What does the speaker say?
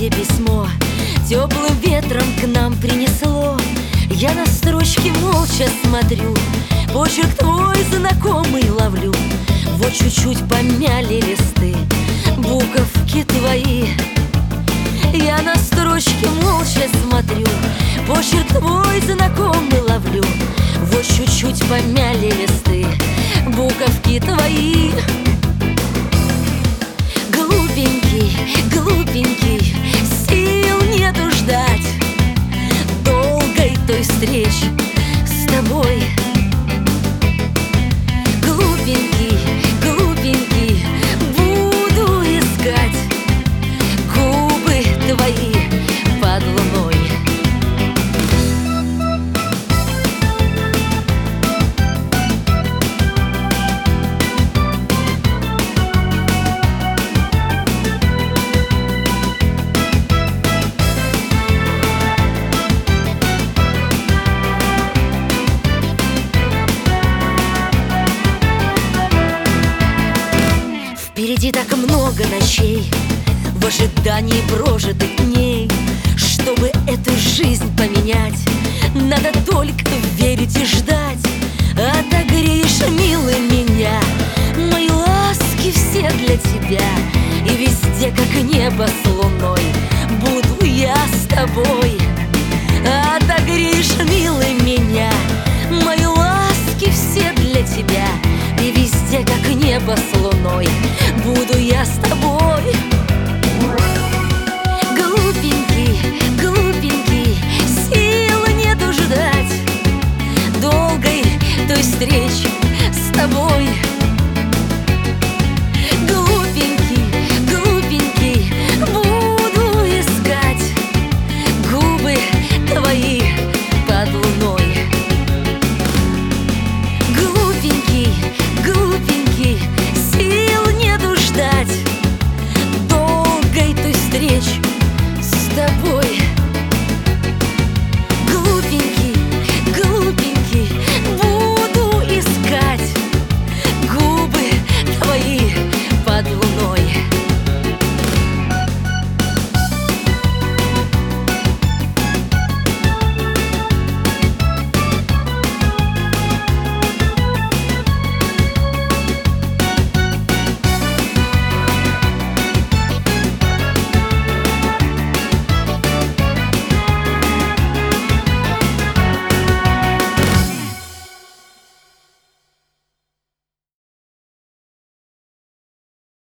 тебе письмо теплым ветром к нам принесло. Я на строчки молча смотрю, почерк твой знакомый ловлю. Вот чуть-чуть помяли листы, буковки твои. Я на строчки молча смотрю, почерк твой знакомый ловлю. Вот чуть-чуть помяли листы, буковки твои. Глупенький, глупенький, сил нету ждать долгой той встречи с тобой. Глупенький, глупенький, буду искать губы твои под луной. Впереди так много ночей, в ожидании прожитых дней. Чтобы эту жизнь поменять, надо только верить и ждать. Отогреешь, милый, меня, мои ласки все для тебя. И везде, как небо с луной, буду я с тобой. Отогреешь, милый, меня, мои ласки все для тебя. И везде, как небо с луной, буду я с тобой. Глупенький, глупенький, сил нету ждать долгой той встречи с тобой. Глупенький, глупенький, буду искать губы твои под луной. Глупенький, глупенький, сил нету ждать долгой той встречи с тобой.